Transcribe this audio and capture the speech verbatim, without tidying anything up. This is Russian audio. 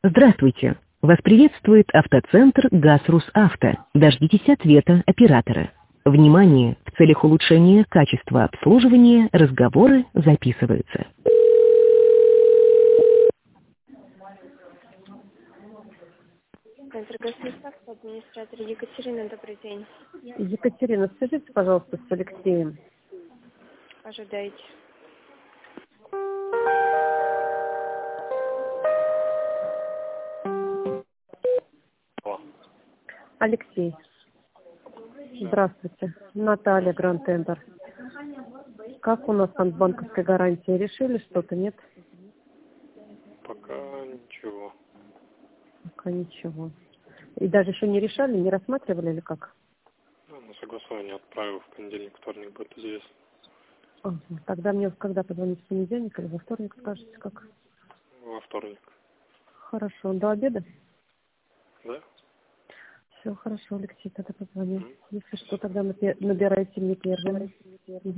Здравствуйте! Вас приветствует автоцентр ГАЗ-Русавто. Дождитесь ответа оператора. Внимание! В целях улучшения качества обслуживания разговоры записываются. Центр ГАЗ-Русавто, администратор Екатерина, добрый день. Екатерина, свяжитесь, пожалуйста, с Алексеем. Ожидайте. Алексей. Здравствуйте. Наталья, Гранд Тендер. Как у нас там с банковской гарантией? Решили что-то, нет? Пока ничего. Пока ничего. И даже еще не решали, не рассматривали или как? Ну, на согласование отправил, в понедельник, вторник будет известно. Ага. Тогда мне когда позвонить, в понедельник или во вторник, скажете как? Во вторник. Хорошо. До обеда? Да? Все хорошо, Алексей, тогда позвоню. М. Если что, тогда напи- набирайте мне первым.